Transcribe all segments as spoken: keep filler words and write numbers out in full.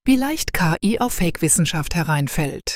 wie leicht K I auf Fake-Wissenschaft hereinfällt.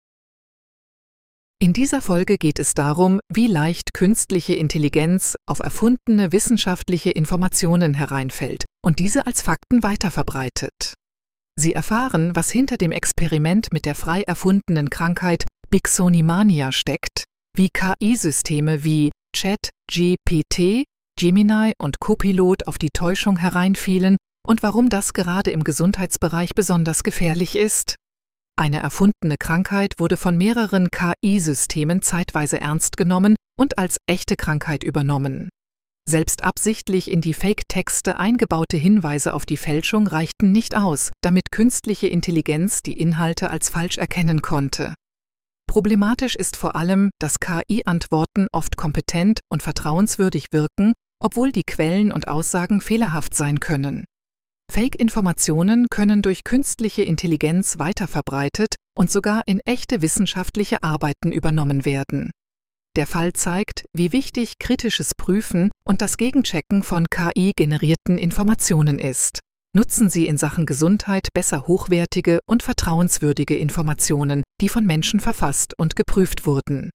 In dieser Folge geht es darum, wie leicht künstliche Intelligenz auf erfundene wissenschaftliche Informationen hereinfällt und diese als Fakten weiterverbreitet. Sie erfahren, was hinter dem Experiment mit der frei erfundenen Krankheit Bixonimania steckt, wie K I-Systeme wie ChatGPT, Gemini und Copilot auf die Täuschung hereinfielen und warum das gerade im Gesundheitsbereich besonders gefährlich ist. Eine erfundene Krankheit wurde von mehreren K I-Systemen zeitweise ernst genommen und als echte Krankheit übernommen. Selbst absichtlich in die Fake-Texte eingebaute Hinweise auf die Fälschung reichten nicht aus, damit künstliche Intelligenz die Inhalte als falsch erkennen konnte. Problematisch ist vor allem, dass K I-Antworten oft kompetent und vertrauenswürdig wirken, obwohl die Quellen und Aussagen fehlerhaft sein können. Fake-Informationen können durch künstliche Intelligenz weiterverbreitet und sogar in echte wissenschaftliche Arbeiten übernommen werden. Der Fall zeigt, wie wichtig kritisches Prüfen und das Gegenchecken von K I-generierten Informationen ist. Nutzen Sie in Sachen Gesundheit besser hochwertige und vertrauenswürdige Informationen, die von Menschen verfasst und geprüft wurden.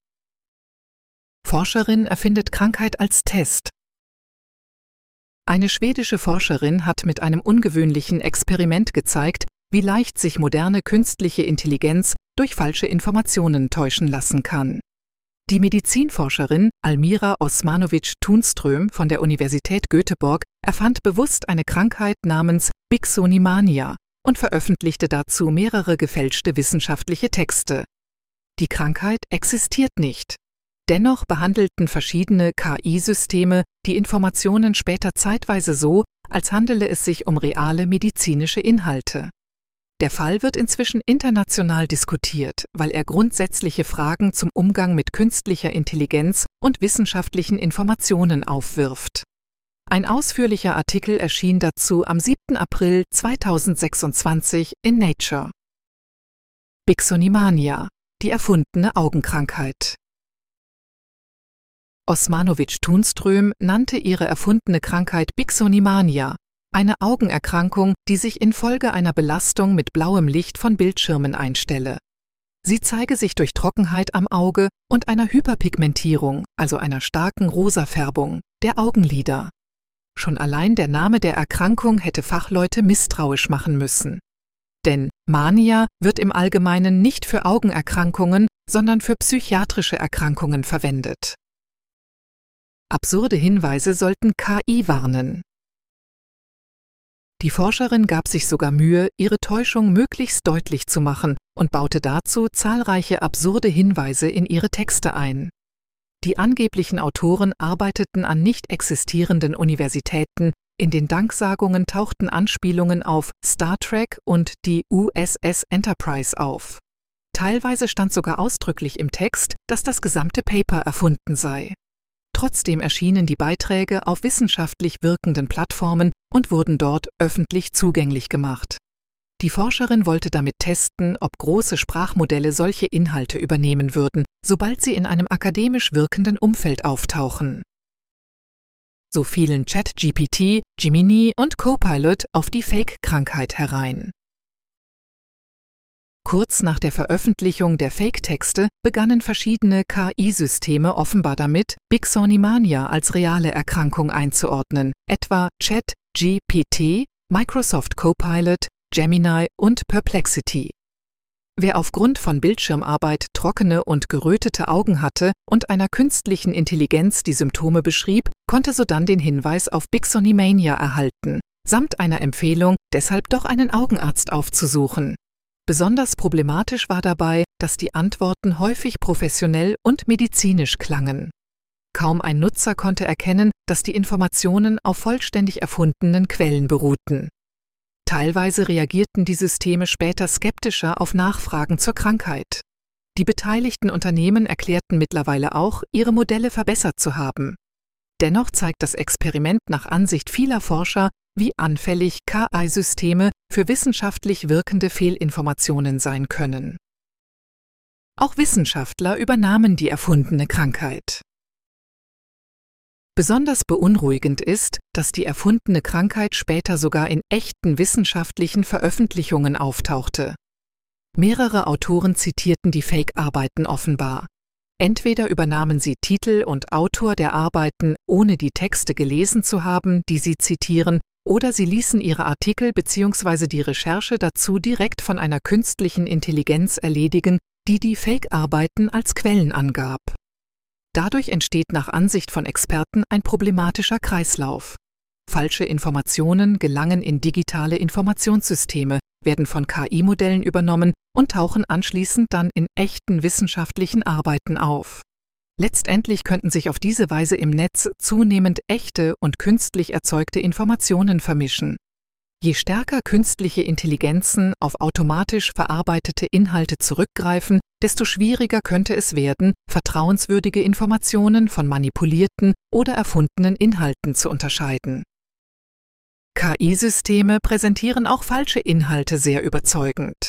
Forscherin erfindet Krankheit als Test. Eine schwedische Forscherin hat mit einem ungewöhnlichen Experiment gezeigt, wie leicht sich moderne künstliche Intelligenz durch falsche Informationen täuschen lassen kann. Die Medizinforscherin Almira Osmanovic-Tunström von der Universität Göteborg erfand bewusst eine Krankheit namens Bixonimania und veröffentlichte dazu mehrere gefälschte wissenschaftliche Texte. Die Krankheit existiert nicht. Dennoch behandelten verschiedene K I-Systeme die Informationen später zeitweise so, als handele es sich um reale medizinische Inhalte. Der Fall wird inzwischen international diskutiert, weil er grundsätzliche Fragen zum Umgang mit künstlicher Intelligenz und wissenschaftlichen Informationen aufwirft. Ein ausführlicher Artikel erschien dazu am siebten April zweitausendsechsundzwanzig in Nature. Bixonimania, die erfundene Augenkrankheit. Osmanovic-Tunström nannte ihre erfundene Krankheit Bixonimania, eine Augenerkrankung, die sich infolge einer Belastung mit blauem Licht von Bildschirmen einstelle. Sie zeige sich durch Trockenheit am Auge und einer Hyperpigmentierung, also einer starken Rosafärbung, der Augenlider. Schon allein der Name der Erkrankung hätte Fachleute misstrauisch machen müssen. Denn Mania wird im Allgemeinen nicht für Augenerkrankungen, sondern für psychiatrische Erkrankungen verwendet. Absurde Hinweise sollten K I warnen. Die Forscherin gab sich sogar Mühe, ihre Täuschung möglichst deutlich zu machen und baute dazu zahlreiche absurde Hinweise in ihre Texte ein. Die angeblichen Autoren arbeiteten an nicht existierenden Universitäten, in den Danksagungen tauchten Anspielungen auf Star Trek und die U S S Enterprise auf. Teilweise stand sogar ausdrücklich im Text, dass das gesamte Paper erfunden sei. Trotzdem erschienen die Beiträge auf wissenschaftlich wirkenden Plattformen und wurden dort öffentlich zugänglich gemacht. Die Forscherin wollte damit testen, ob große Sprachmodelle solche Inhalte übernehmen würden, sobald sie in einem akademisch wirkenden Umfeld auftauchen. So fielen ChatGPT, Gemini und Copilot auf die Fake-Krankheit herein. Kurz nach der Veröffentlichung der Fake-Texte begannen verschiedene K I-Systeme offenbar damit, Bixonimania als reale Erkrankung einzuordnen, etwa ChatGPT, Microsoft Copilot, Gemini und Perplexity. Wer aufgrund von Bildschirmarbeit trockene und gerötete Augen hatte und einer künstlichen Intelligenz die Symptome beschrieb, konnte sodann den Hinweis auf Bixonimania erhalten, samt einer Empfehlung, deshalb doch einen Augenarzt aufzusuchen. Besonders problematisch war dabei, dass die Antworten häufig professionell und medizinisch klangen. Kaum ein Nutzer konnte erkennen, dass die Informationen auf vollständig erfundenen Quellen beruhten. Teilweise reagierten die Systeme später skeptischer auf Nachfragen zur Krankheit. Die beteiligten Unternehmen erklärten mittlerweile auch, ihre Modelle verbessert zu haben. Dennoch zeigt das Experiment nach Ansicht vieler Forscher, wie anfällig K I-Systeme für wissenschaftlich wirkende Fehlinformationen sein können. Auch Wissenschaftler übernahmen die erfundene Krankheit. Besonders beunruhigend ist, dass die erfundene Krankheit später sogar in echten wissenschaftlichen Veröffentlichungen auftauchte. Mehrere Autoren zitierten die Fake-Arbeiten offenbar. Entweder übernahmen sie Titel und Autor der Arbeiten, ohne die Texte gelesen zu haben, die sie zitieren, oder sie ließen ihre Artikel bzw. die Recherche dazu direkt von einer künstlichen Intelligenz erledigen, die die Fake-Arbeiten als Quellen angab. Dadurch entsteht nach Ansicht von Experten ein problematischer Kreislauf. Falsche Informationen gelangen in digitale Informationssysteme, werden von K I-Modellen übernommen und tauchen anschließend dann in echten wissenschaftlichen Arbeiten auf. Letztendlich könnten sich auf diese Weise im Netz zunehmend echte und künstlich erzeugte Informationen vermischen. Je stärker künstliche Intelligenzen auf automatisch verarbeitete Inhalte zurückgreifen, desto schwieriger könnte es werden, vertrauenswürdige Informationen von manipulierten oder erfundenen Inhalten zu unterscheiden. K I-Systeme präsentieren auch falsche Inhalte sehr überzeugend.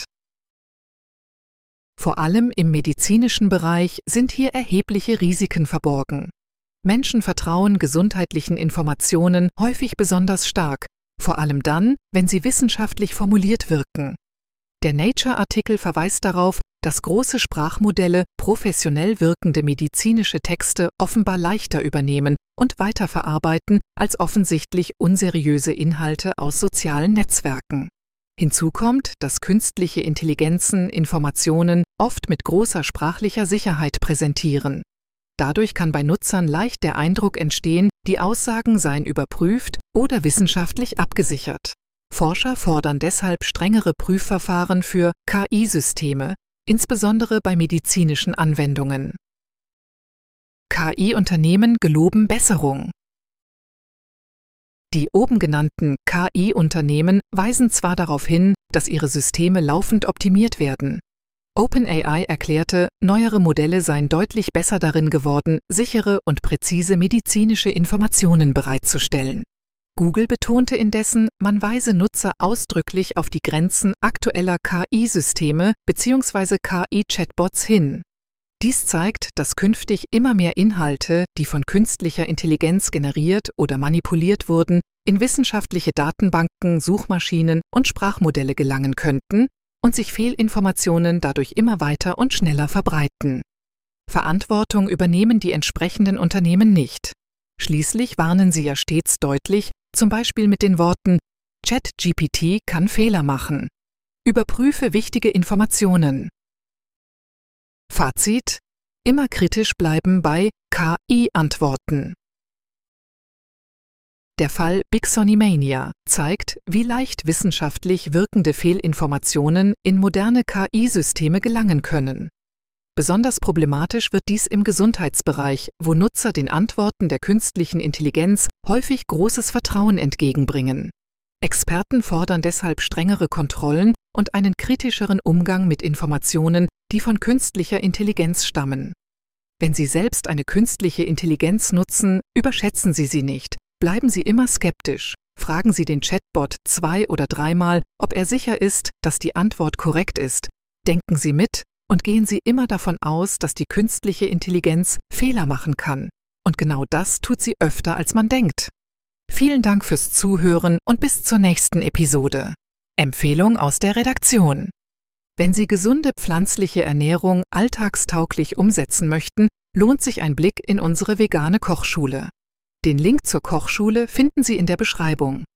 Vor allem im medizinischen Bereich sind hier erhebliche Risiken verborgen. Menschen vertrauen gesundheitlichen Informationen häufig besonders stark, vor allem dann, wenn sie wissenschaftlich formuliert wirken. Der Nature-Artikel verweist darauf, dass große Sprachmodelle professionell wirkende medizinische Texte offenbar leichter übernehmen und weiterverarbeiten als offensichtlich unseriöse Inhalte aus sozialen Netzwerken. Hinzu kommt, dass künstliche Intelligenzen Informationen oft mit großer sprachlicher Sicherheit präsentieren. Dadurch kann bei Nutzern leicht der Eindruck entstehen, die Aussagen seien überprüft oder wissenschaftlich abgesichert. Forscher fordern deshalb strengere Prüfverfahren für K I-Systeme, insbesondere bei medizinischen Anwendungen. K I-Unternehmen geloben Besserung. Die oben genannten K I-Unternehmen weisen zwar darauf hin, dass ihre Systeme laufend optimiert werden. OpenAI erklärte, neuere Modelle seien deutlich besser darin geworden, sichere und präzise medizinische Informationen bereitzustellen. Google betonte indessen, man weise Nutzer ausdrücklich auf die Grenzen aktueller K I-Systeme bzw. K I-Chatbots hin. Dies zeigt, dass künftig immer mehr Inhalte, die von künstlicher Intelligenz generiert oder manipuliert wurden, in wissenschaftliche Datenbanken, Suchmaschinen und Sprachmodelle gelangen könnten und sich Fehlinformationen dadurch immer weiter und schneller verbreiten. Verantwortung übernehmen die entsprechenden Unternehmen nicht. Schließlich warnen sie ja stets deutlich, zum Beispiel mit den Worten ChatGPT kann Fehler machen. Überprüfe wichtige Informationen. Fazit: Immer kritisch bleiben bei K I-Antworten. Der Fall Bigsonymania zeigt, wie leicht wissenschaftlich wirkende Fehlinformationen in moderne K I-Systeme gelangen können. Besonders problematisch wird dies im Gesundheitsbereich, wo Nutzer den Antworten der künstlichen Intelligenz häufig großes Vertrauen entgegenbringen. Experten fordern deshalb strengere Kontrollen und einen kritischeren Umgang mit Informationen, die von künstlicher Intelligenz stammen. Wenn Sie selbst eine künstliche Intelligenz nutzen, überschätzen Sie sie nicht. Bleiben Sie immer skeptisch. Fragen Sie den Chatbot zwei- oder dreimal, ob er sicher ist, dass die Antwort korrekt ist. Denken Sie mit und gehen Sie immer davon aus, dass die künstliche Intelligenz Fehler machen kann. Und genau das tut sie öfter, als man denkt. Vielen Dank fürs Zuhören und bis zur nächsten Episode. Empfehlung aus der Redaktion: Wenn Sie gesunde pflanzliche Ernährung alltagstauglich umsetzen möchten, lohnt sich ein Blick in unsere vegane Kochschule. Den Link zur Kochschule finden Sie in der Beschreibung.